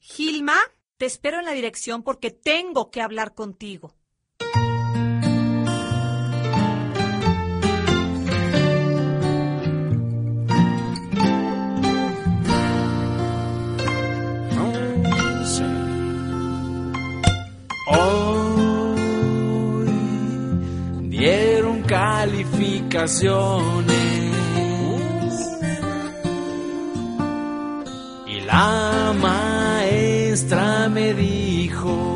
Gilma, te espero en la dirección porque tengo que hablar contigo. Hoy dieron calificaciones y la maestra me dijo: